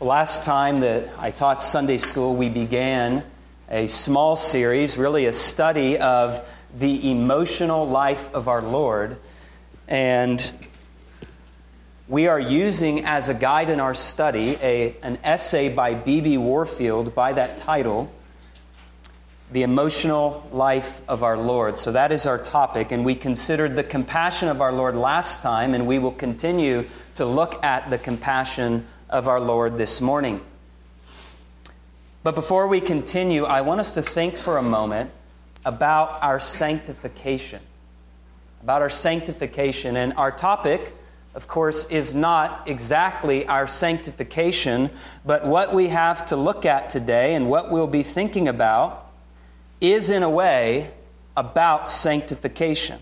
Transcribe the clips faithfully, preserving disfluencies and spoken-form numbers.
Last time that I taught Sunday school, we began a small series, really a study of the emotional life of our Lord. And we are using as a guide in our study a, an essay by B B Warfield by that title, The Emotional Life of Our Lord. So that is our topic, and we considered the compassion of our Lord last time, and we will continue to look at the compassion of our Lord this morning. But before we continue, I want us to think for a moment about our sanctification. About our sanctification. And our topic, of course, is not exactly our sanctification, but what we have to look at today and what we'll be thinking about is, in a way, about sanctification.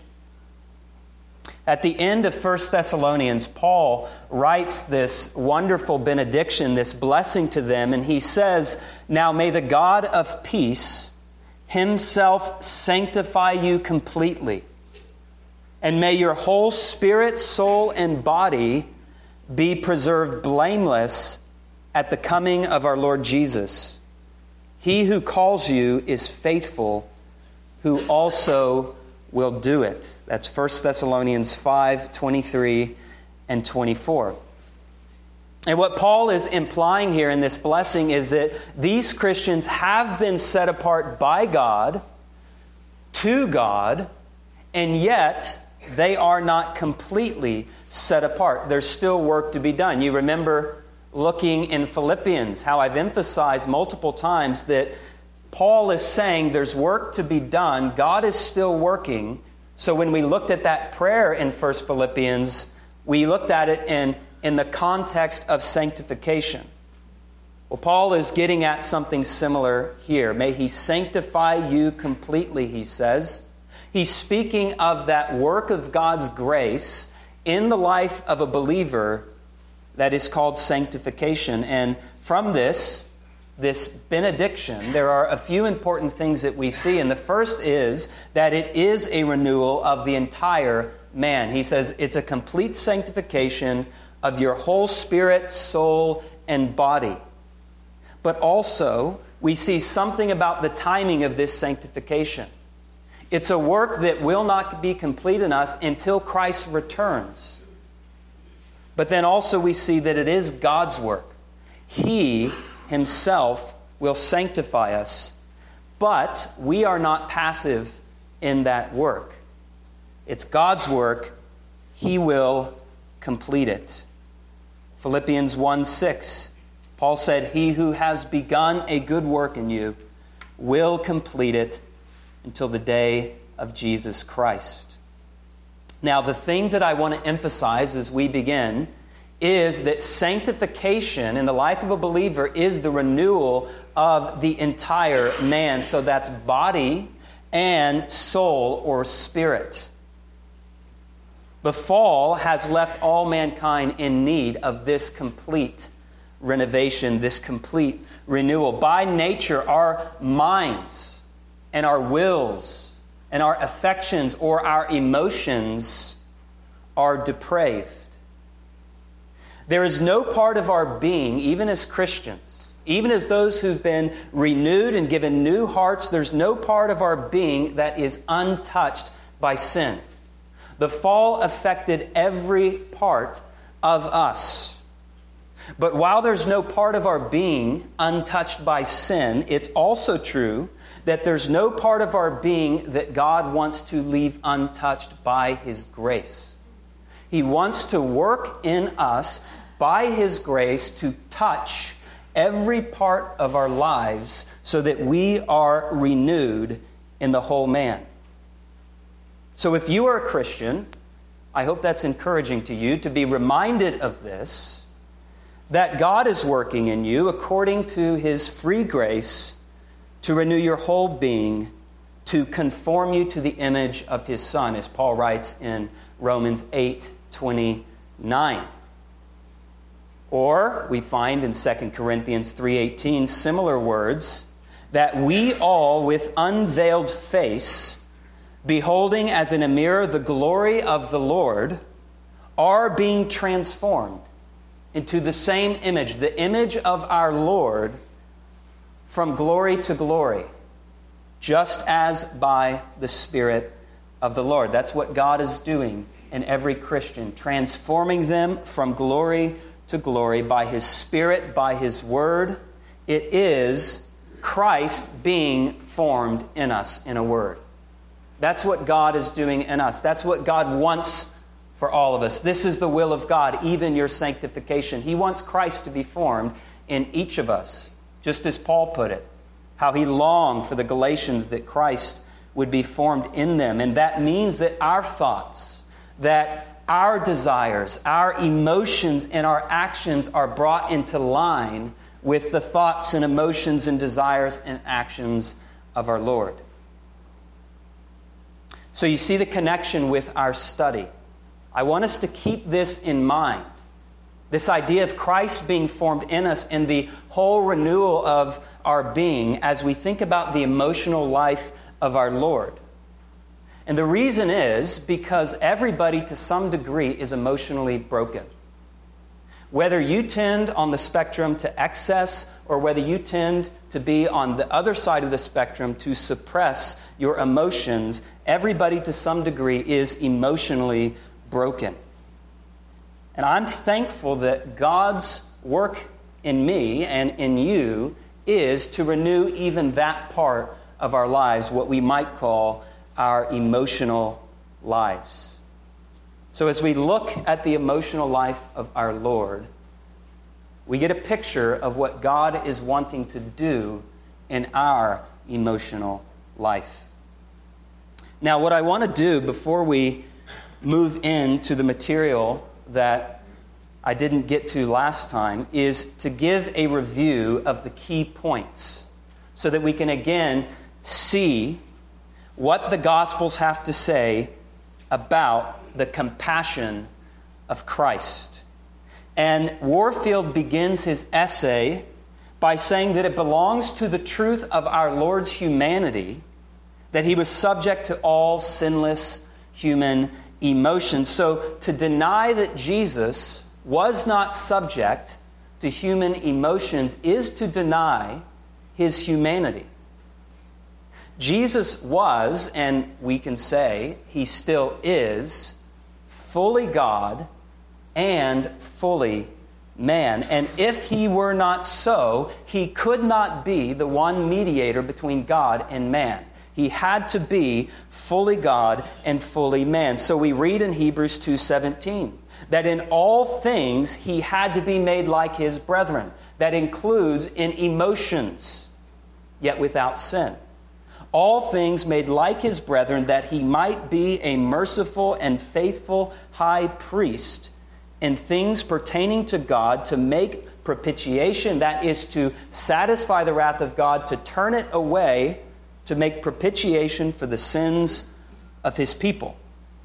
At the end of First Thessalonians, Paul writes this wonderful benediction, this blessing to them, and he says, "Now may the God of peace himself sanctify you completely, and may your whole spirit, soul, and body be preserved blameless at the coming of our Lord Jesus. He who calls you is faithful, who also will do it." That's First Thessalonians five, twenty-three and twenty-four. And what Paul is implying here in this blessing is that these Christians have been set apart by God, to God, and yet they are not completely set apart. There's still work to be done. You remember looking in Philippians, how I've emphasized multiple times that Paul is saying there's work to be done. God is still working. So when we looked at that prayer in First Philippians, we looked at it in, in the context of sanctification. Well, Paul is getting at something similar here. May he sanctify you completely, he says. He's speaking of that work of God's grace in the life of a believer that is called sanctification. And from this, this benediction, there are a few important things that we see. And the first is that it is a renewal of the entire man. He says it's a complete sanctification of your whole spirit, soul, and body. But also, we see something about the timing of this sanctification. It's a work that will not be complete in us until Christ returns. But then also we see that it is God's work. He himself will sanctify us, but we are not passive in that work. It's God's work. He will complete it. Philippians one six, Paul said, "He who has begun a good work in you will complete it until the day of Jesus Christ." Now, the thing that I want to emphasize as we begin is that sanctification in the life of a believer is the renewal of the entire man. So that's body and soul or spirit. The fall has left all mankind in need of this complete renovation, this complete renewal. By nature, our minds and our wills and our affections or our emotions are depraved. There is no part of our being, even as Christians, even as those who've been renewed and given new hearts, there's no part of our being that is untouched by sin. The fall affected every part of us. But while there's no part of our being untouched by sin, it's also true that there's no part of our being that God wants to leave untouched by His grace. He wants to work in us by His grace to touch every part of our lives so that we are renewed in the whole man. So if you are a Christian, I hope that's encouraging to you to be reminded of this, that God is working in you according to His free grace to renew your whole being, to conform you to the image of His Son, as Paul writes in Romans eight twenty-nine. Or we find in Second Corinthians three eighteen similar words, that we all with unveiled face, beholding as in a mirror the glory of the Lord, are being transformed into the same image, the image of our Lord, from glory to glory, just as by the Spirit of the Lord. That's what God is doing in every Christian, transforming them from glory to glory by His Spirit, by His Word. It is Christ being formed in us in a word. That's what God is doing in us. That's what God wants for all of us. This is the will of God, even your sanctification. He wants Christ to be formed in each of us, just as Paul put it, how he longed for the Galatians that Christ would be formed in them. And that means that our thoughts, that our desires, our emotions, and our actions are brought into line with the thoughts and emotions and desires and actions of our Lord. So you see the connection with our study. I want us to keep this in mind. This idea of Christ being formed in us and the whole renewal of our being as we think about the emotional life of our Lord. And the reason is because everybody to some degree is emotionally broken. Whether you tend on the spectrum to excess or whether you tend to be on the other side of the spectrum to suppress your emotions, everybody to some degree is emotionally broken. And I'm thankful that God's work in me and in you is to renew even that part of our lives, what we might call our emotional lives. So as we look at the emotional life of our Lord, we get a picture of what God is wanting to do in our emotional life. Now, what I want to do before we move into the material that I didn't get to last time is to give a review of the key points so that we can again see what the Gospels have to say about the compassion of Christ. And Warfield begins his essay by saying that it belongs to the truth of our Lord's humanity that He was subject to all sinless human emotions. So to deny that Jesus was not subject to human emotions is to deny His humanity. Jesus was, and we can say He still is, fully God and fully man. And if He were not so, He could not be the one mediator between God and man. He had to be fully God and fully man. So we read in Hebrews two seventeen that in all things He had to be made like His brethren. That includes in emotions, yet without sin. All things made like His brethren, that He might be a merciful and faithful high priest in things pertaining to God, to make propitiation, that is to satisfy the wrath of God, to turn it away, to make propitiation for the sins of His people.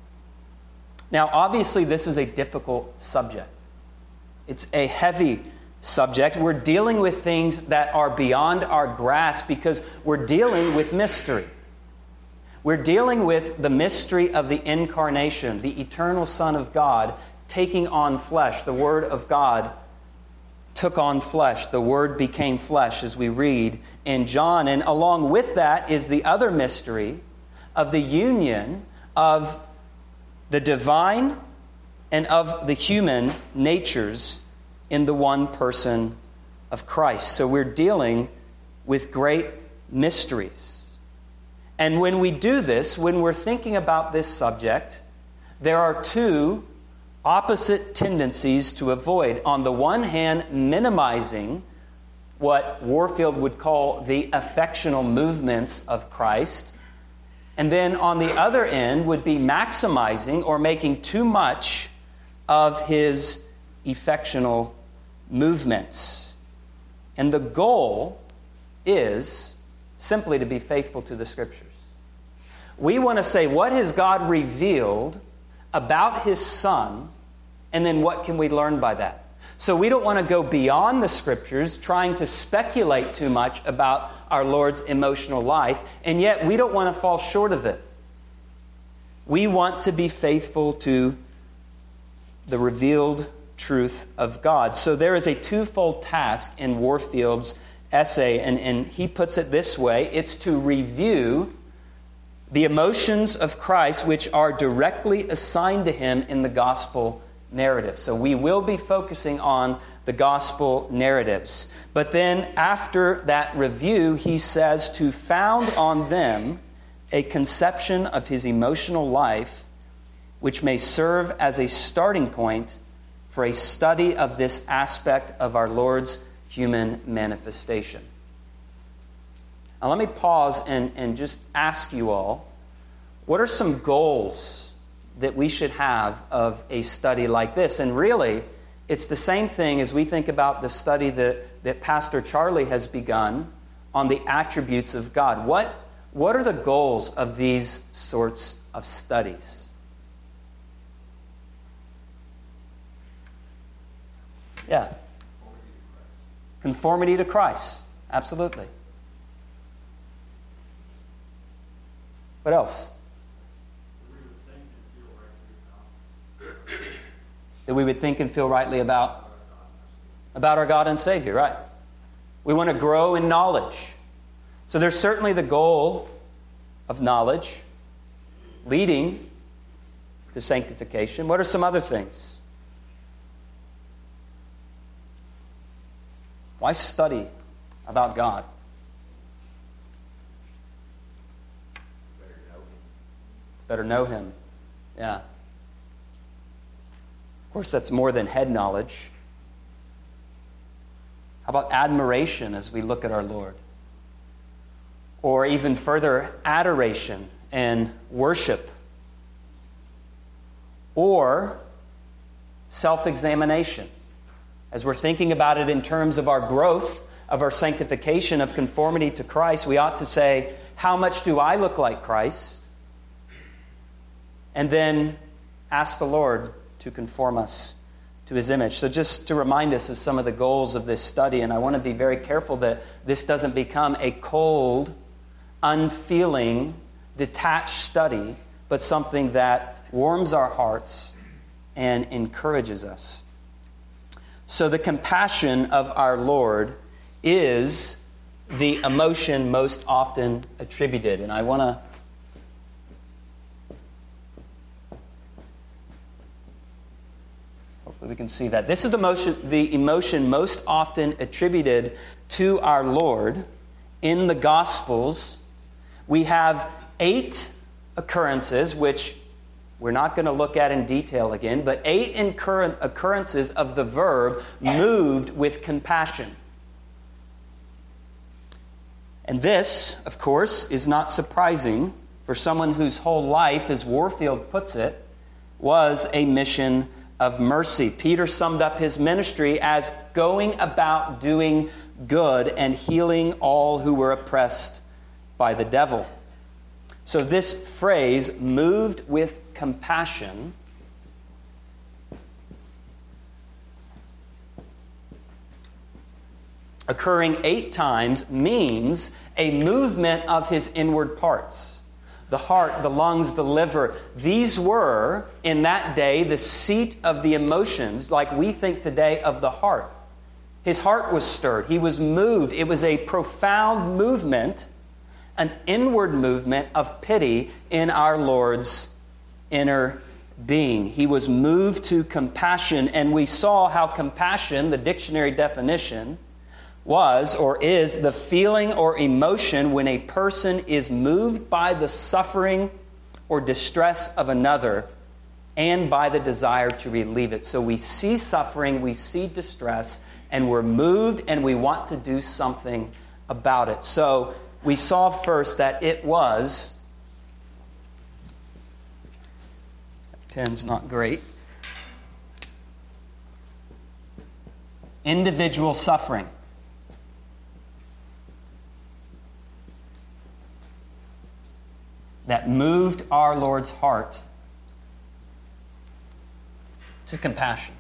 Now, obviously, this is a difficult subject. It's a heavy subject. We're dealing with things that are beyond our grasp because we're dealing with mystery. We're dealing with the mystery of the incarnation, the eternal Son of God taking on flesh. The Word of God took on flesh. The Word became flesh, as we read in John. And along with that is the other mystery of the union of the divine and of the human natures in the one person of Christ. So we're dealing with great mysteries. And when we do this, when we're thinking about this subject, there are two opposite tendencies to avoid. On the one hand, minimizing what Warfield would call the affectional movements of Christ. And then on the other end would be maximizing or making too much of His affectional movements. And the goal is simply to be faithful to the Scriptures. We want to say, what has God revealed about His Son, and then what can we learn by that? So we don't want to go beyond the Scriptures, trying to speculate too much about our Lord's emotional life, and yet we don't want to fall short of it. We want to be faithful to the revealed truth of God. So there is a twofold task in Warfield's essay, and, and he puts it this way. It's to review the emotions of Christ which are directly assigned to him in the gospel narrative. So we will be focusing on the gospel narratives. But then after that review, he says to found on them a conception of his emotional life which may serve as a starting point for a study of this aspect of our Lord's human manifestation. Now let me pause and, and just ask you all, what are some goals that we should have of a study like this? And really, it's the same thing as we think about the study that, that Pastor Charlie has begun on the attributes of God. What, what are the goals of these sorts of studies? Yeah. Conformity to Christ. Absolutely. What else? That we would think and feel rightly about, about our God and Savior, right? We want to grow in knowledge. So there's certainly the goal of knowledge leading to sanctification. What are some other things? Why study about God? Better know Him. Yeah. Of course, that's more than head knowledge. How about admiration as we look at our Lord? Or even further, adoration and worship. Or self-examination. As we're thinking about it in terms of our growth, of our sanctification, of conformity to Christ, we ought to say, how much do I look like Christ? And then ask the Lord to conform us to His image. So just to remind us of some of the goals of this study, and I want to be very careful that this doesn't become a cold, unfeeling, detached study, but something that warms our hearts and encourages us. So the compassion of our Lord is the emotion most often attributed. And I want to hopefully we can see that. This is the emotion, the emotion most often attributed to our Lord in the Gospels. We have eight occurrences, which we're not going to look at in detail again, but eight incur- occurrences of the verb moved with compassion. And this, of course, is not surprising for someone whose whole life, as Warfield puts it, was a mission of mercy. Peter summed up his ministry as going about doing good and healing all who were oppressed by the devil. So this phrase, moved with compassion, occurring eight times, means a movement of His inward parts. The heart, the lungs, the liver. These were, in that day, the seat of the emotions, like we think today of the heart. His heart was stirred. He was moved. It was a profound movement, an inward movement of pity in our Lord's inner being. He was moved to compassion, and we saw how compassion, the dictionary definition, was or is the feeling or emotion when a person is moved by the suffering or distress of another and by the desire to relieve it. So we see suffering, we see distress, and we're moved and we want to do something about it. So we saw first that it was, that pen's not great, individual suffering. That moved our Lord's heart to compassion.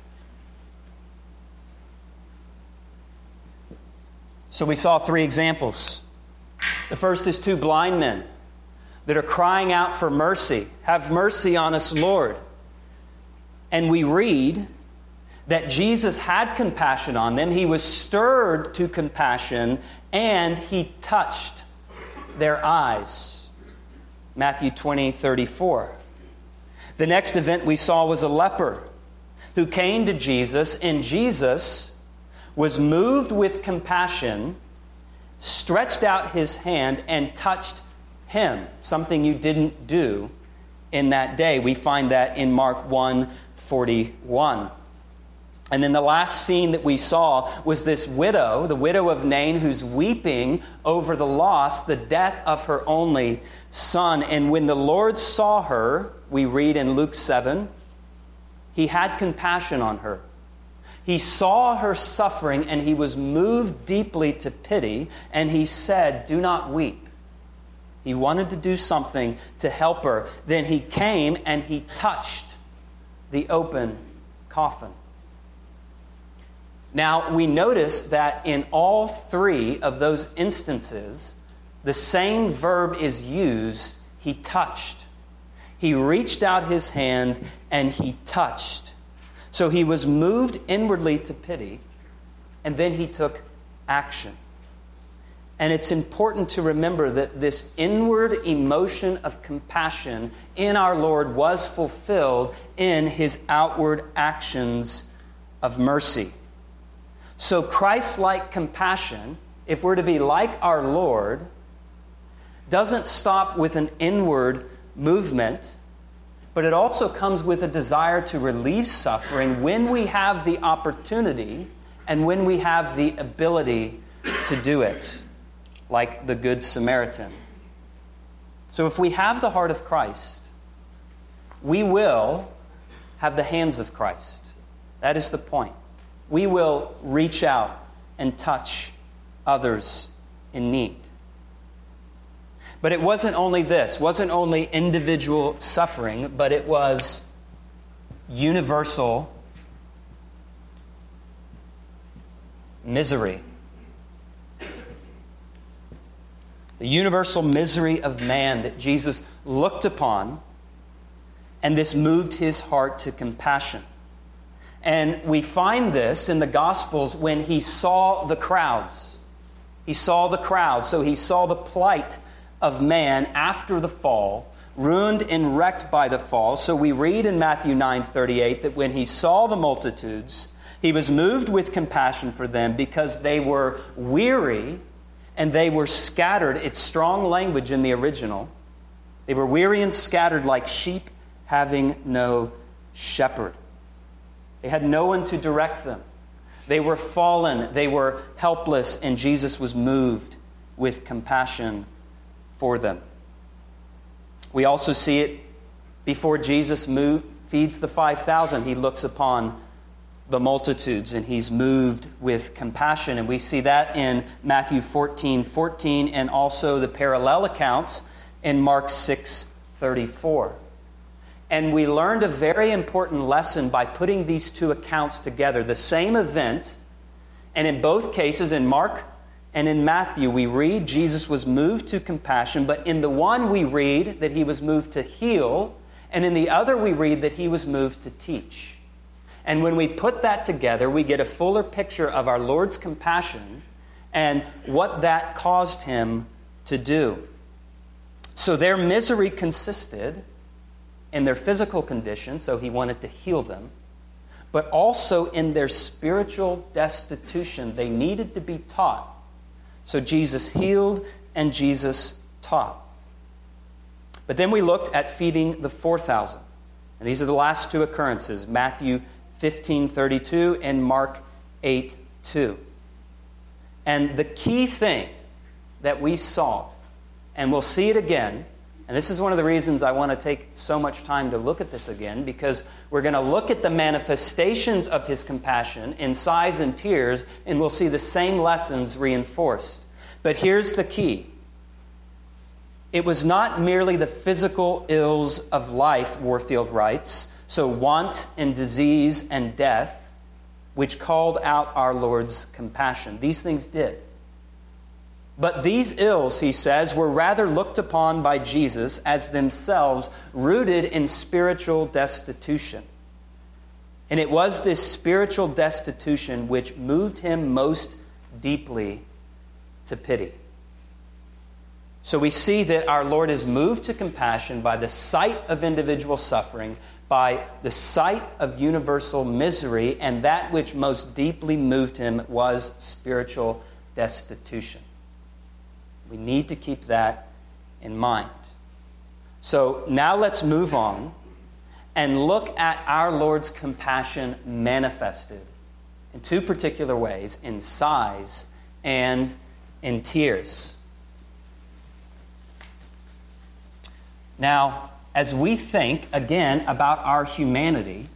So we saw three examples. The first is two blind men that are crying out for mercy. Have mercy on us, Lord. And we read that Jesus had compassion on them. He was stirred to compassion, and he touched their eyes. Matthew twenty thirty-four. The next event we saw was a leper who came to Jesus, and Jesus was moved with compassion, stretched out his hand, and touched him, something you didn't do in that day. We find that in Mark one forty-one. And then the last scene that we saw was this widow, the widow of Nain, who's weeping over the loss, the death of her only son. And when the Lord saw her, we read in Luke seven, he had compassion on her. He saw her suffering, and he was moved deeply to pity, and he said, "Do not weep." He wanted to do something to help her. Then he came and he touched the open coffin. Now, we notice that in all three of those instances, the same verb is used, he touched. He reached out his hand and he touched. So he was moved inwardly to pity, and then he took action. And it's important to remember that this inward emotion of compassion in our Lord was fulfilled in his outward actions of mercy. So Christ-like compassion, if we're to be like our Lord, doesn't stop with an inward movement, but it also comes with a desire to relieve suffering when we have the opportunity and when we have the ability to do it, like the Good Samaritan. So if we have the heart of Christ, we will have the hands of Christ. That is the point. We will reach out and touch others in need. But it wasn't only this, wasn't only individual suffering, but it was universal misery. The universal misery of man that Jesus looked upon, and this moved his heart to compassion. And we find this in the Gospels when he saw the crowds. He saw the crowds, so he saw the plight of man after the fall, ruined and wrecked by the fall. So we read in Matthew nine thirty-eight that when he saw the multitudes, he was moved with compassion for them because they were weary and they were scattered. It's strong language in the original. They were weary and scattered like sheep having no shepherd. They had no one to direct them. They were fallen. They were helpless, and Jesus was moved with compassion for them. We also see it before Jesus move, feeds the five thousand. He looks upon the multitudes, and he's moved with compassion. And we see that in Matthew fourteen fourteen, and also the parallel account in Mark six thirty-four. And we learned a very important lesson by putting these two accounts together. The same event, and in both cases, in Mark and in Matthew, we read Jesus was moved to compassion, but in the one we read that he was moved to heal, and in the other we read that he was moved to teach. And when we put that together, we get a fuller picture of our Lord's compassion and what that caused him to do. So their misery consisted in their physical condition, so he wanted to heal them, but also in their spiritual destitution. They needed to be taught. So Jesus healed and Jesus taught. But then we looked at feeding the four thousand. And these are the last two occurrences, Matthew fifteen thirty-two and Mark eight two. And the key thing that we saw, and we'll see it again, and this is one of the reasons I want to take so much time to look at this again, because we're going to look at the manifestations of his compassion in sighs and tears, and we'll see the same lessons reinforced. But here's the key. It was not merely the physical ills of life, Warfield writes, so want and disease and death, which called out our Lord's compassion. These things did. But these ills, he says, were rather looked upon by Jesus as themselves rooted in spiritual destitution. And it was this spiritual destitution which moved him most deeply to pity. So we see that our Lord is moved to compassion by the sight of individual suffering, by the sight of universal misery, and that which most deeply moved him was spiritual destitution. We need to keep that in mind. So now let's move on and look at our Lord's compassion manifested in two particular ways, in sighs and in tears. Now, as we think, again, about our humanity,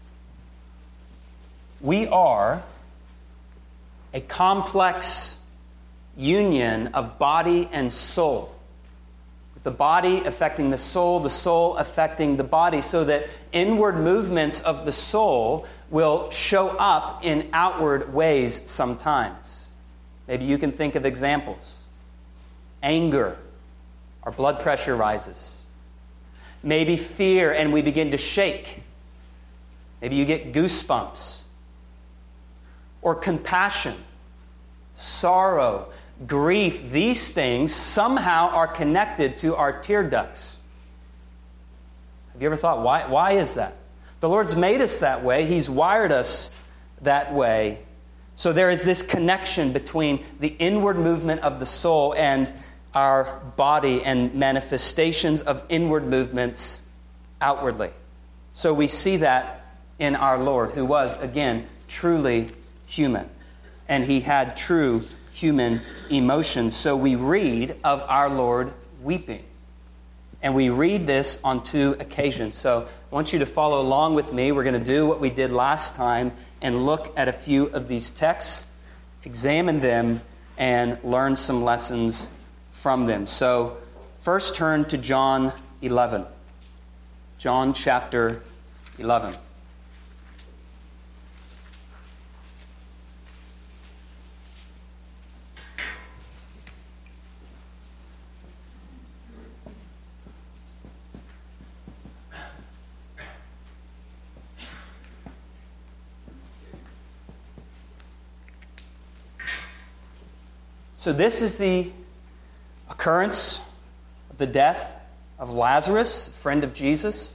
we are a complex union of body and soul. The body affecting the soul, the soul affecting the body, so that inward movements of the soul will show up in outward ways sometimes. Maybe you can think of examples. Anger, our blood pressure rises. Maybe fear, and we begin to shake. Maybe you get goosebumps. Or compassion, sorrow, grief. These things somehow are connected to our tear ducts. Have you ever thought, why, why is that? The Lord's made us that way. He's wired us that way. So there is this connection between the inward movement of the soul and our body and manifestations of inward movements outwardly. So we see that in our Lord, who was, again, truly human. And he had true human emotions. So we read of our Lord weeping. And we read this on two occasions. So I want you to follow along with me. We're going to do what we did last time and look at a few of these texts, examine them, and learn some lessons from them. So first turn to John eleven. John chapter eleven. So this is the occurrence of the death of Lazarus, a friend of Jesus.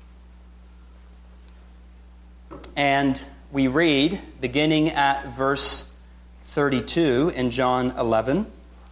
And we read, beginning at verse thirty-two in John eleven,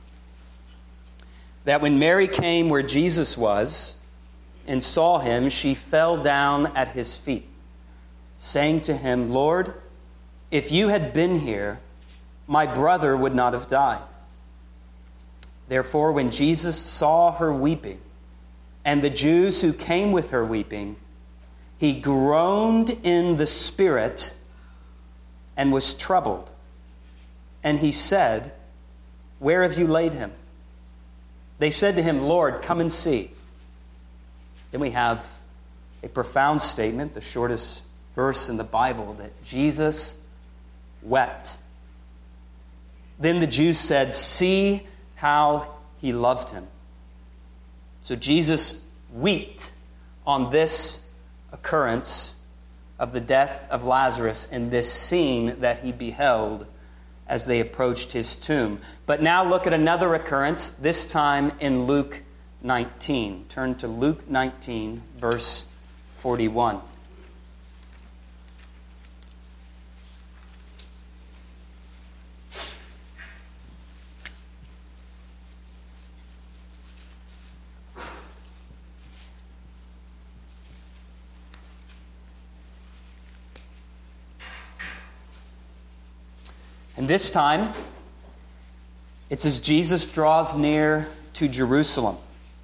that when Mary came where Jesus was and saw him, she fell down at his feet, saying to him, "Lord, if you had been here, my brother would not have died." Therefore, when Jesus saw her weeping, and the Jews who came with her weeping, he groaned in the spirit and was troubled. And he said, "Where have you laid him?" They said to him, "Lord, come and see." Then we have a profound statement, the shortest verse in the Bible, that Jesus wept. Then the Jews said, "See how he loved him." So Jesus wept on this occurrence of the death of Lazarus in this scene that he beheld as they approached his tomb. But now look at another occurrence, this time in Luke nineteen. Turn to Luke nineteen, verse forty-one. And this time, it's as Jesus draws near to Jerusalem.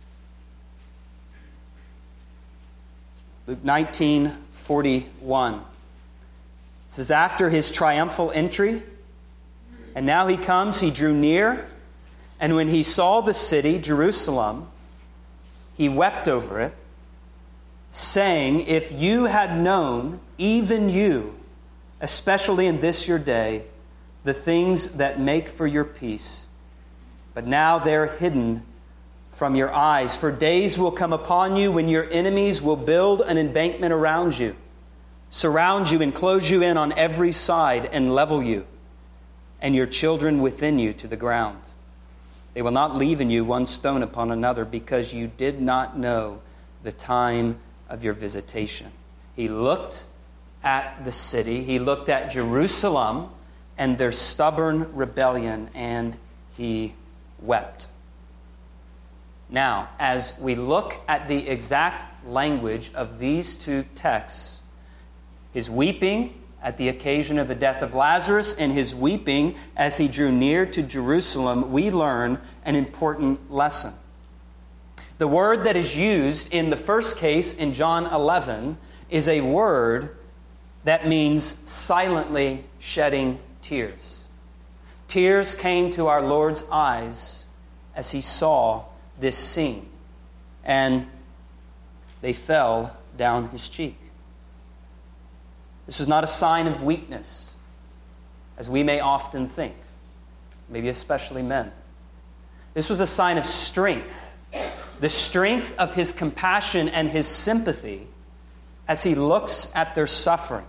Luke nineteen forty-one. It says, after his triumphal entry, and now he comes, he drew near, and when he saw the city, Jerusalem, he wept over it, saying, "If you had known, even you, especially in this your day, the things that make for your peace, but now they're hidden from your eyes. For days will come upon you when your enemies will build an embankment around you, surround you and close you in on every side and level you and your children within you to the ground. They will not leave in you one stone upon another, because you did not know the time of your visitation. He looked at the city, he looked at Jerusalem and their stubborn rebellion, and he wept. Now, as we look at the exact language of these two texts, his weeping at the occasion of the death of Lazarus and his weeping as he drew near to Jerusalem, we learn an important lesson. The word that is used in the first case in John eleven is a word that means silently shedding tears. Tears came to our Lord's eyes as he saw this scene, and they fell down his cheek. This was not a sign of weakness, as we may often think, maybe especially men. This was a sign of strength, the strength of his compassion and his sympathy as he looks at their suffering.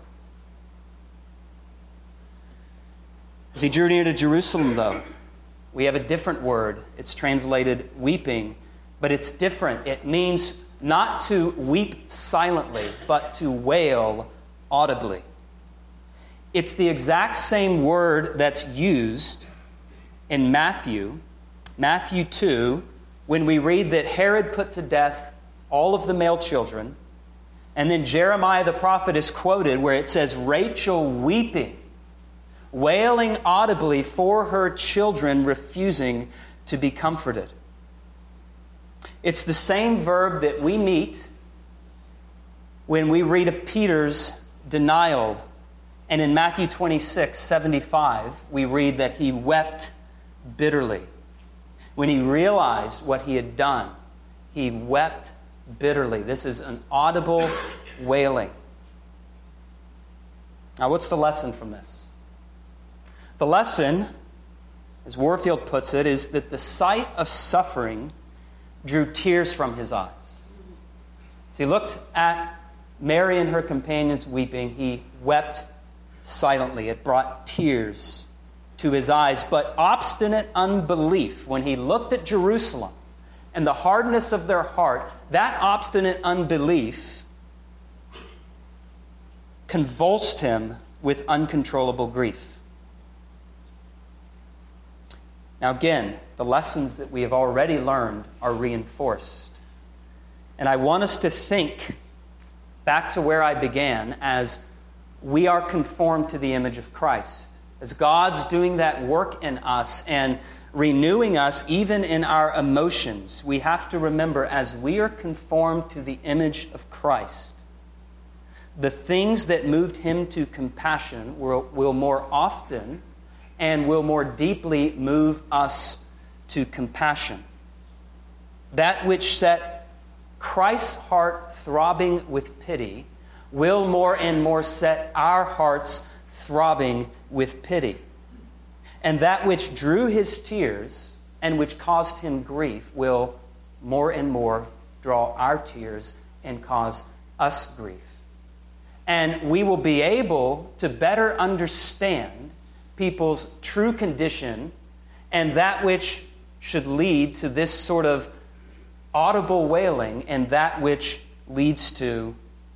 As he drew near to Jerusalem, though, we have a different word. It's translated weeping, but it's different. It means not to weep silently, but to wail audibly. It's the exact same word that's used in Matthew, Matthew two, when we read that Herod put to death all of the male children, and then Jeremiah the prophet is quoted where it says, Rachel weeping, wailing audibly for her children, refusing to be comforted. It's the same verb that we meet when we read of Peter's denial. And in Matthew twenty-six, seventy-five, we read that he wept bitterly. When he realized what he had done, he wept bitterly. This is an audible wailing. Now, what's the lesson from this? The lesson, as Warfield puts it, is that the sight of suffering drew tears from his eyes. As he looked at Mary and her companions weeping, he wept silently. It brought tears to his eyes. But obstinate unbelief, when he looked at Jerusalem and the hardness of their heart, that obstinate unbelief convulsed him with uncontrollable grief. Now again, the lessons that we have already learned are reinforced. And I want us to think back to where I began, as we are conformed to the image of Christ. As God's doing that work in us and renewing us even in our emotions, we have to remember, as we are conformed to the image of Christ, the things that moved him to compassion will, will more often and will more deeply move us to compassion. That which set Christ's heart throbbing with pity will more and more set our hearts throbbing with pity. And that which drew his tears and which caused him grief will more and more draw our tears and cause us grief. And we will be able to better understand people's true condition, and that which should lead to this sort of audible wailing, and that which leads to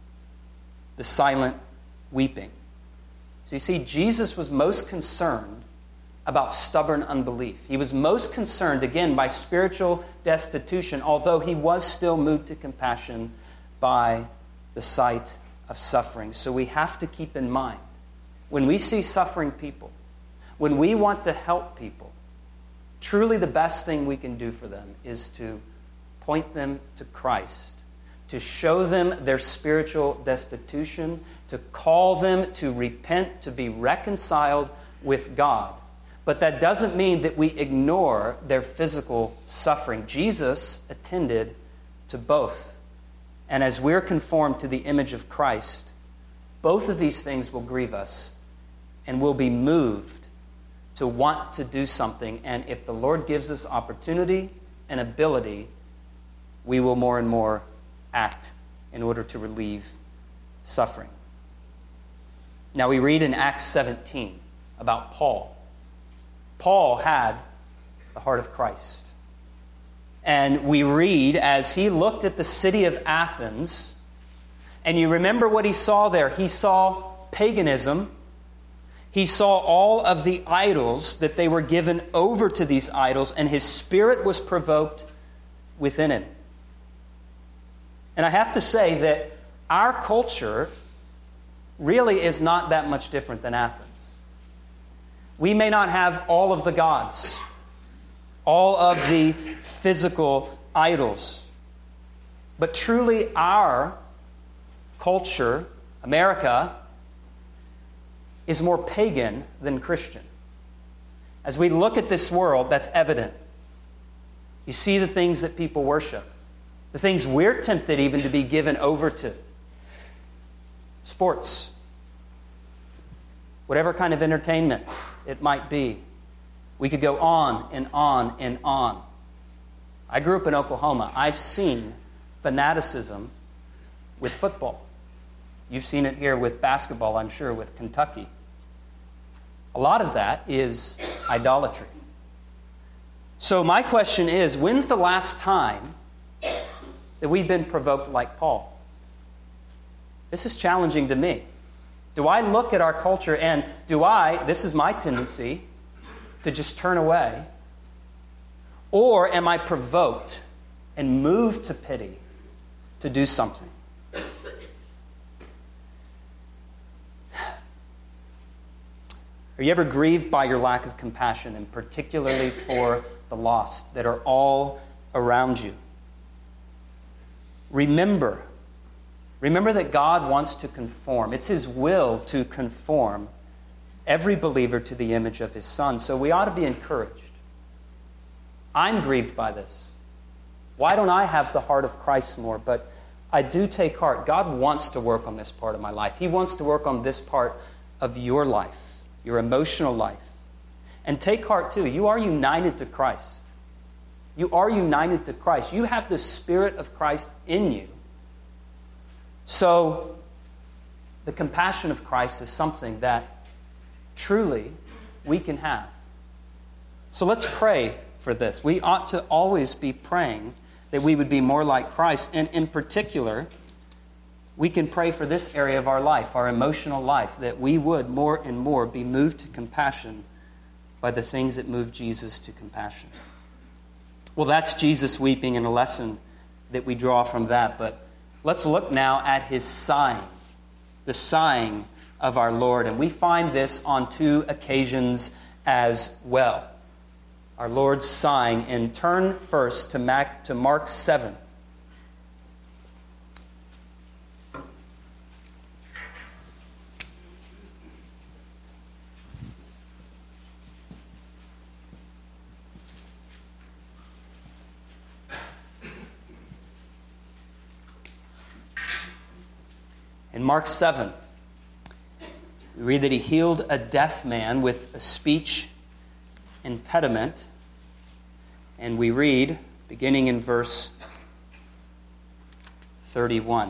the silent weeping. So you see, Jesus was most concerned about stubborn unbelief. He was most concerned, again, by spiritual destitution, although he was still moved to compassion by the sight of suffering. So we have to keep in mind, when we see suffering people, when we want to help people, truly the best thing we can do for them is to point them to Christ, to show them their spiritual destitution, to call them to repent, to be reconciled with God. But that doesn't mean that we ignore their physical suffering. Jesus attended to both. And as we're conformed to the image of Christ, both of these things will grieve us, and we'll be moved to want to do something. And if the Lord gives us opportunity and ability, we will more and more act in order to relieve suffering. Now we read in Acts seventeen about Paul. Paul had the heart of Christ. And we read as he looked at the city of Athens, and you remember what he saw there. He saw paganism. He saw all of the idols, that they were given over to these idols, and his spirit was provoked within him. And I have to say that our culture really is not that much different than Athens. We may not have all of the gods, all of the physical idols, but truly our culture, America, is more pagan than Christian. As we look at this world, that's evident. You see the things that people worship, the things we're tempted even to be given over to. Sports, whatever kind of entertainment it might be. We could go on and on and on. I grew up in Oklahoma. I've seen fanaticism with football. You've seen it here with basketball, I'm sure, with Kentucky. A lot of that is idolatry. So my question is, when's the last time that we've been provoked like Paul? This is challenging to me. Do I look at our culture and do I, this is my tendency, to just turn away? Or am I provoked and moved to pity to do something? Are you ever grieved by your lack of compassion, and particularly for the lost that are all around you? Remember, remember that God wants to conform. It's His will to conform every believer to the image of His Son. So we ought to be encouraged. I'm grieved by this. Why don't I have the heart of Christ more? But I do take heart. God wants to work on this part of my life. He wants to work on this part of your life, your emotional life. And take heart too. You are united to Christ. You are united to Christ. You have the Spirit of Christ in you. So the compassion of Christ is something that truly we can have. So let's pray for this. We ought to always be praying that we would be more like Christ. And in particular, we can pray for this area of our life, our emotional life, that we would more and more be moved to compassion by the things that move Jesus to compassion. Well, that's Jesus weeping, and a lesson that we draw from that. But let's look now at His sighing, the sighing of our Lord. And we find this on two occasions as well. Our Lord's sighing. And turn first to Mark, to Mark seven. In Mark seven, we read that He healed a deaf man with a speech impediment. And we read, beginning in verse thirty-one.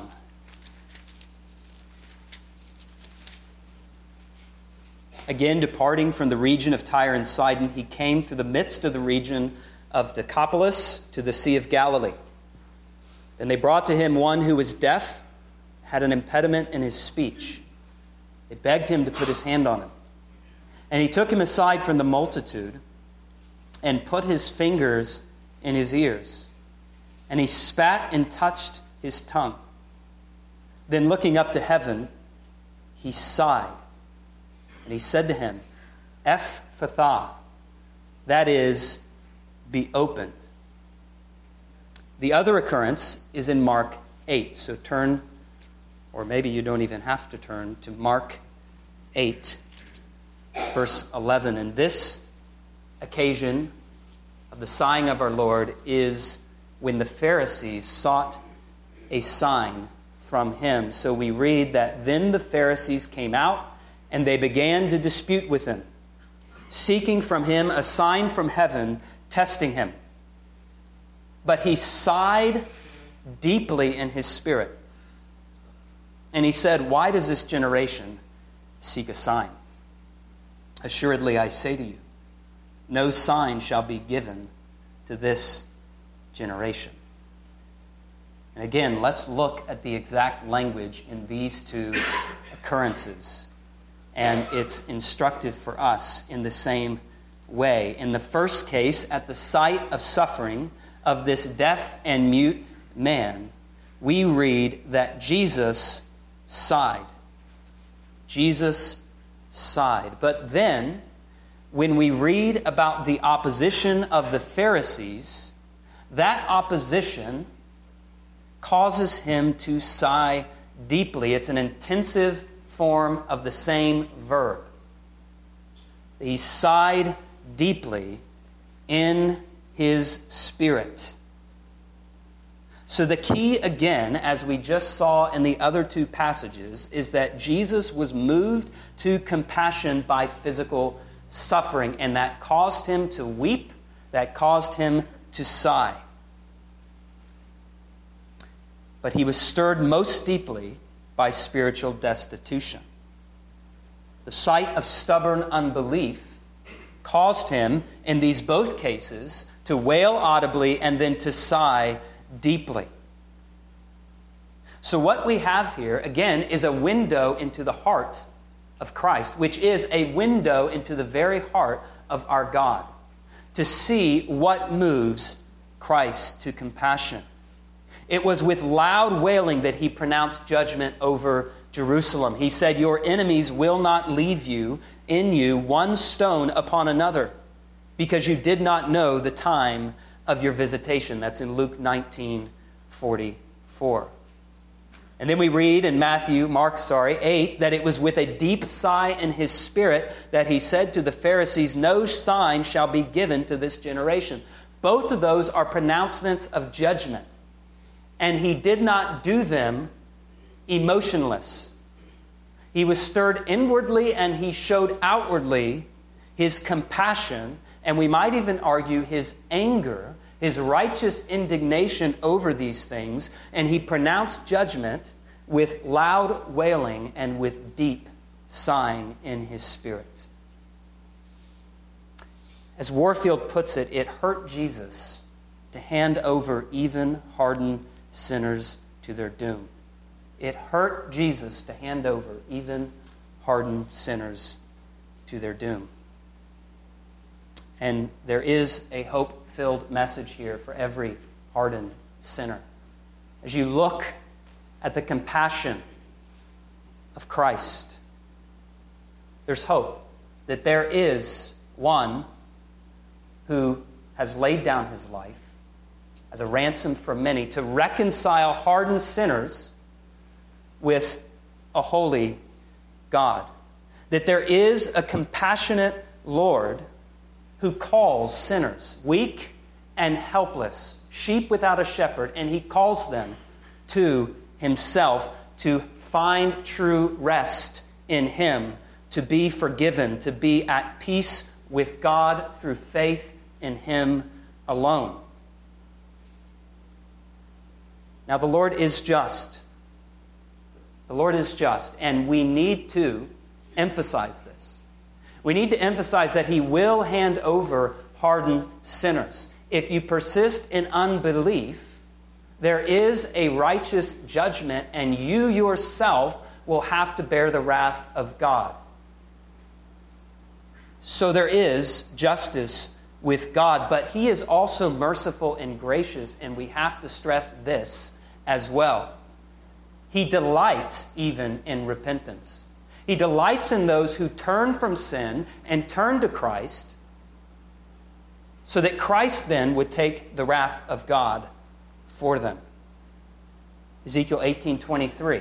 Again, departing from the region of Tyre and Sidon, He came through the midst of the region of Decapolis to the Sea of Galilee. And they brought to Him one who was deaf, had an impediment in his speech. They begged Him to put His hand on him. And He took him aside from the multitude and put His fingers in his ears. And He spat and touched his tongue. Then looking up to heaven, He sighed. And He said to him, Ephphatha, that is, be opened. The other occurrence is in Mark eight. So turn, or maybe you don't even have to turn, to Mark eight, verse eleven. And this occasion of the sighing of our Lord is when the Pharisees sought a sign from Him. So we read that then the Pharisees came out and they began to dispute with Him, seeking from Him a sign from heaven, testing Him. But He sighed deeply in His spirit. And He said, why does this generation seek a sign. Assuredly, I say to you, no sign shall be given to this generation. And again, let's look at the exact language in these two occurrences. And it's instructive for us in the same way. In the first case, at the sight of suffering of this deaf and mute man, we read that Jesus sighed. Jesus sighed. But then, when we read about the opposition of the Pharisees, that opposition causes him to sigh deeply. It's an intensive form of the same verb. He sighed deeply in his spirit. So the key, again, as we just saw in the other two passages, is that Jesus was moved to compassion by physical suffering, and that caused him to weep, that caused him to sigh. But he was stirred most deeply by spiritual destitution. The sight of stubborn unbelief caused him, in these both cases, to wail audibly and then to sigh deeply. So what we have here, again, is a window into the heart of Christ, which is a window into the very heart of our God, to see what moves Christ to compassion. It was with loud wailing that he pronounced judgment over Jerusalem. He said, "Your enemies will not leave you in you one stone upon another, because you did not know the time of your visitation." That's in Luke nineteen forty-four. And then we read in Matthew, Mark, sorry, eight, that it was with a deep sigh in his spirit that he said to the Pharisees, "No sign shall be given to this generation." Both of those are pronouncements of judgment. And he did not do them emotionless. He was stirred inwardly and he showed outwardly his compassion, and we might even argue his anger, his righteous indignation over these things, and he pronounced judgment with loud wailing and with deep sighing in his spirit. As Warfield puts it, it hurt Jesus to hand over even hardened sinners to their doom. It hurt Jesus to hand over even hardened sinners to their doom. And there is a hope-filled message here for every hardened sinner. As you look at the compassion of Christ, there's hope that there is one who has laid down his life as a ransom for many to reconcile hardened sinners with a holy God. That there is a compassionate Lord who calls sinners, weak and helpless, sheep without a shepherd, and he calls them to himself to find true rest in him, to be forgiven, to be at peace with God through faith in him alone. Now, the Lord is just. The Lord is just, and we need to emphasize this. We need to emphasize that he will hand over hardened sinners. If you persist in unbelief, there is a righteous judgment, and you yourself will have to bear the wrath of God. So there is justice with God, but he is also merciful and gracious, and we have to stress this as well. He delights even in repentance. He delights in those who turn from sin and turn to Christ, so that Christ then would take the wrath of God for them. Ezekiel eighteen twenty-three.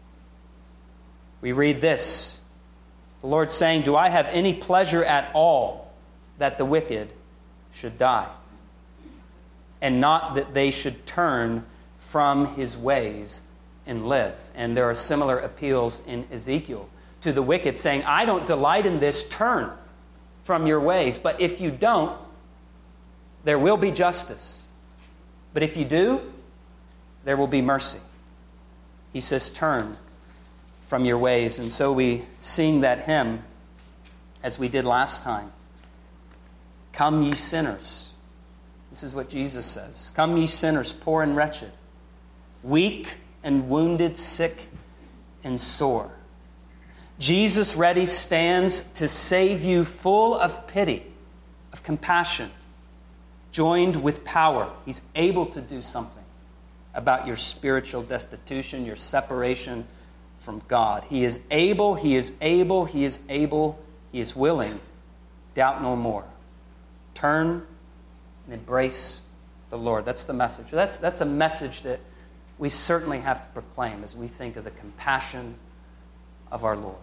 We read this. The Lord saying, "Do I have any pleasure at all that the wicked should die, and not that they should turn from his ways and live?" And there are similar appeals in Ezekiel to the wicked, saying, "I don't delight in this, turn from your ways." But if you don't, there will be justice. But if you do, there will be mercy. He says, turn from your ways. And so we sing that hymn as we did last time. Come ye sinners. This is what Jesus says. Come ye sinners, poor and wretched, weak and wounded, sick and sore. Jesus ready stands to save you, full of pity, of compassion, joined with power. He's able to do something about your spiritual destitution, your separation from God. He is able, He is able, He is able, He is willing. Doubt no more. Turn and embrace the Lord. That's the message. That's, that's a message that we certainly have to proclaim as we think of the compassion of our Lord.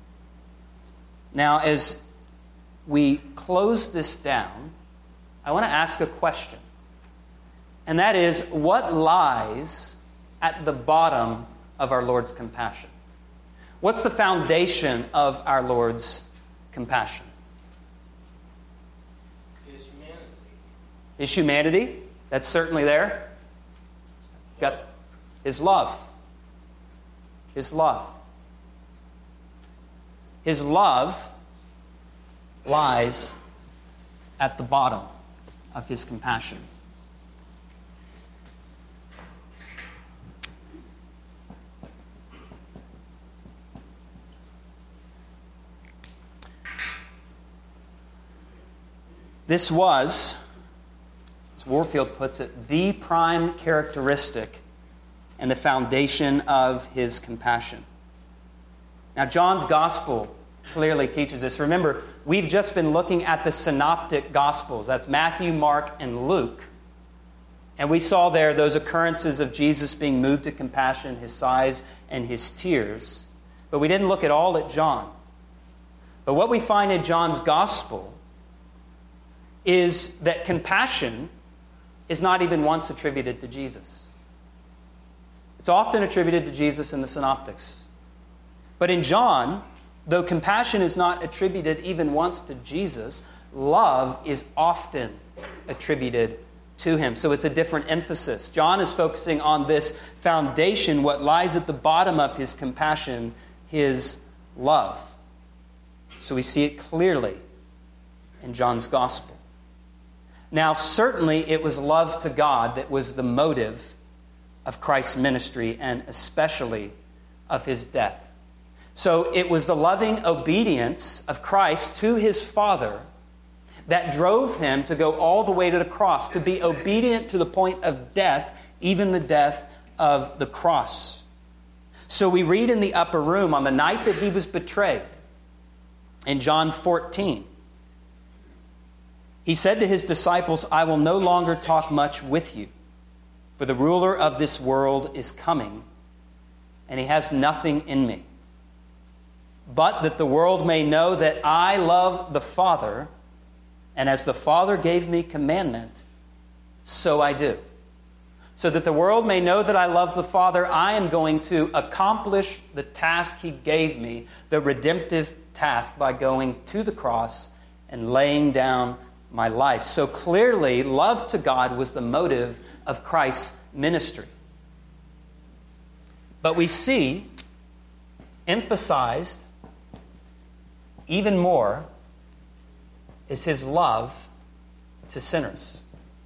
Now, as we close this down, I want to ask a question. And that is, what lies at the bottom of our Lord's compassion? What's the foundation of our Lord's compassion? His humanity. His humanity, that's certainly there. Got His love. His love. His love lies at the bottom of His compassion. This was, as Warfield puts it, the prime characteristic and the foundation of His compassion. Now, John's Gospel clearly teaches this. Remember, we've just been looking at the synoptic Gospels. That's Matthew, Mark, and Luke. And we saw there those occurrences of Jesus being moved to compassion, His sighs, and His tears. But we didn't look at all at John. But what we find in John's Gospel is that compassion is not even once attributed to Jesus. It's often attributed to Jesus in the synoptics. But in John, though compassion is not attributed even once to Jesus, love is often attributed to Him. So it's a different emphasis. John is focusing on this foundation, what lies at the bottom of His compassion, His love. So we see it clearly in John's Gospel. Now, certainly it was love to God that was the motive of Christ's ministry and especially of His death. So it was the loving obedience of Christ to His Father that drove Him to go all the way to the cross, to be obedient to the point of death, even the death of the cross. So we read in the upper room on the night that He was betrayed, in John fourteen, He said to His disciples, I will no longer talk much with you, for the ruler of this world is coming, and he has nothing in me. But that the world may know that I love the Father, and as the Father gave me commandment, so I do. So that the world may know that I love the Father, I am going to accomplish the task He gave me, the redemptive task, by going to the cross and laying down my life. So clearly, love to God was the motive of Christ's ministry. But we see emphasized even more is His love to sinners.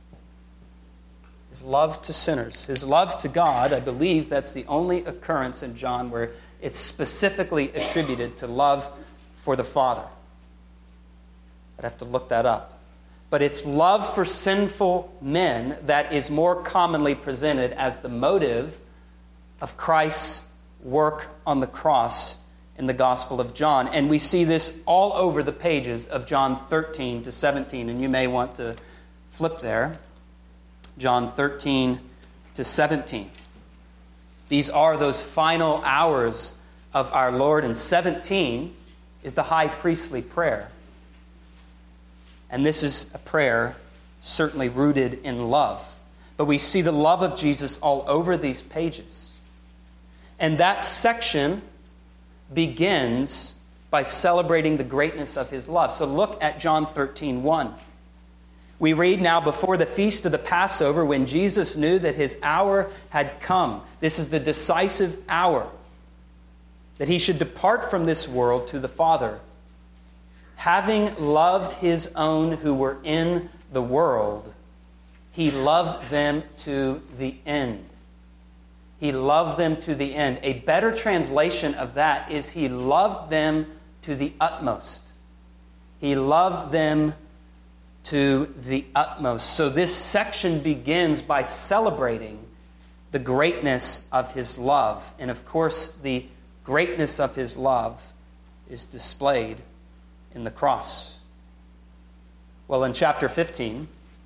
His love to sinners. His love to God, I believe that's the only occurrence in John where it's specifically attributed to love for the Father. I'd have to look that up. But it's love for sinful men that is more commonly presented as the motive of Christ's work on the cross in the Gospel of John. And we see this all over the pages of John thirteen to seventeen. And you may want to flip there. John thirteen to seventeen. These are those final hours of our Lord. And seventeen is the high priestly prayer. And this is a prayer certainly rooted in love. But we see the love of Jesus all over these pages. And that section begins by celebrating the greatness of His love. So look at John thirteen one. We read now, before the feast of the Passover, when Jesus knew that His hour had come. This is the decisive hour. that he should depart from this world to the Father. Having loved his own who were in the world, he loved them to the end. He loved them to the end. A better translation of that is he loved them to the utmost. He loved them to the utmost. So this section begins by celebrating the greatness of his love. And of course, the greatness of his love is displayed in the cross. Well, in chapter fifteen,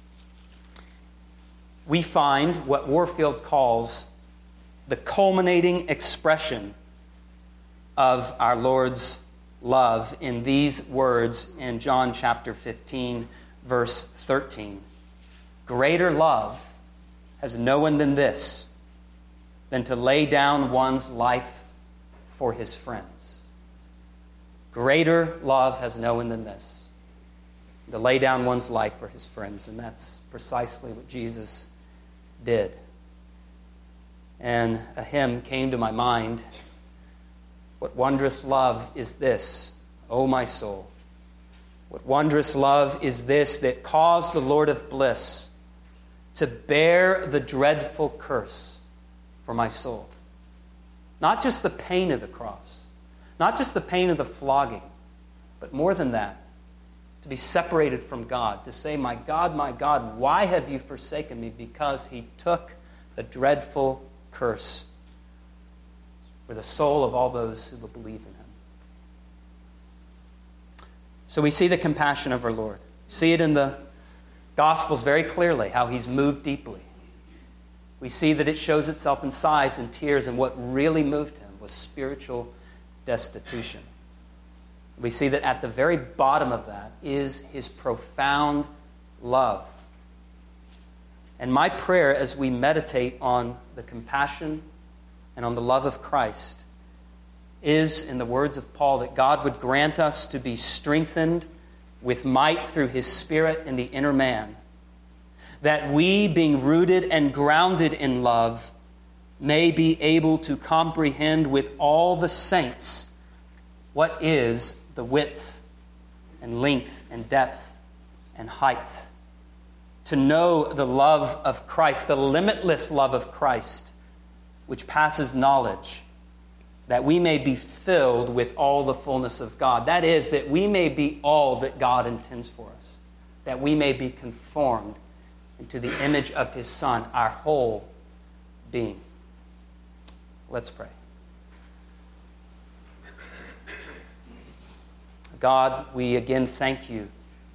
we find what Warfield calls the culminating expression of our Lord's love in these words in John chapter fifteen, verse thirteen. Greater love has no one than this, than to lay down one's life for his friends. Greater love has no one than this, to lay down one's life for his friends. And that's precisely what Jesus did. And a hymn came to my mind. What wondrous love is this, O my soul? What wondrous love is this that caused the Lord of bliss to bear the dreadful curse for my soul? Not just the pain of the cross, not just the pain of the flogging, but more than that, to be separated from God, to say, my God, my God, why have you forsaken me? Because he took the dreadful curse for the soul of all those who will believe in him. So we see the compassion of our Lord. See it in the Gospels very clearly, how he's moved deeply. We see that it shows itself in sighs and tears, and what really moved him was spiritual destitution. We see that at the very bottom of that is his profound love. And my prayer as we meditate on the compassion and on the love of Christ is, in the words of Paul, that God would grant us to be strengthened with might through his Spirit in the inner man, that we, being rooted and grounded in love, may be able to comprehend with all the saints what is the width and length and depth and height. To know the love of Christ, the limitless love of Christ, which passes knowledge, that we may be filled with all the fullness of God. That is, that we may be all that God intends for us, that we may be conformed into the image of his Son, our whole being. Let's pray. God, we again thank you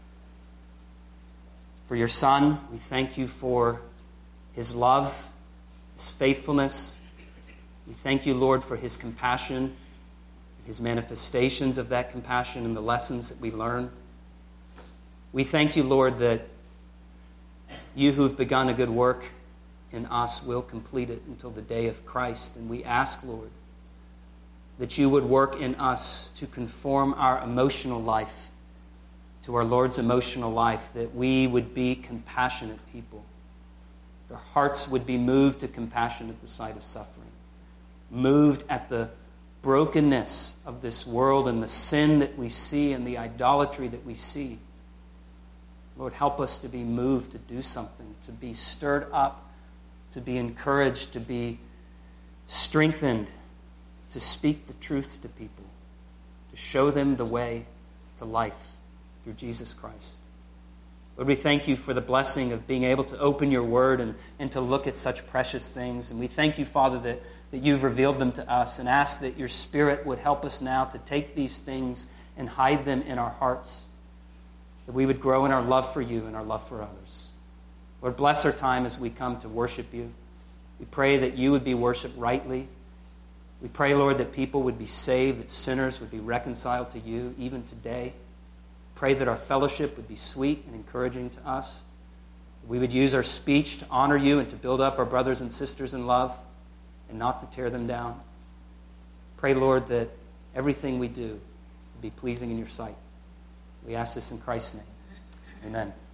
for your Son. We thank you for his love, his faithfulness. We thank you, Lord, for his compassion, his manifestations of that compassion and the lessons that we learn. We thank you, Lord, that you who have begun a good work in us will complete it until the day of Christ. And we ask, Lord, that you would work in us to conform our emotional life to our Lord's emotional life, that we would be compassionate people. Our hearts would be moved to compassion at the sight of suffering, moved at the brokenness of this world and the sin that we see and the idolatry that we see. Lord, help us to be moved to do something, to be stirred up, to be encouraged, to be strengthened, to speak the truth to people, to show them the way to life through Jesus Christ. Lord, we thank you for the blessing of being able to open your word and, and to look at such precious things. And we thank you, Father, that, that you've revealed them to us, and ask that your Spirit would help us now to take these things and hide them in our hearts, that we would grow in our love for you and our love for others. Lord, bless our time as we come to worship you. We pray that you would be worshiped rightly. We pray, Lord, that people would be saved, that sinners would be reconciled to you even today. Pray that our fellowship would be sweet and encouraging to us. We would use our speech to honor you and to build up our brothers and sisters in love and not to tear them down. Pray, Lord, that everything we do will be pleasing in your sight. We ask this in Christ's name. Amen.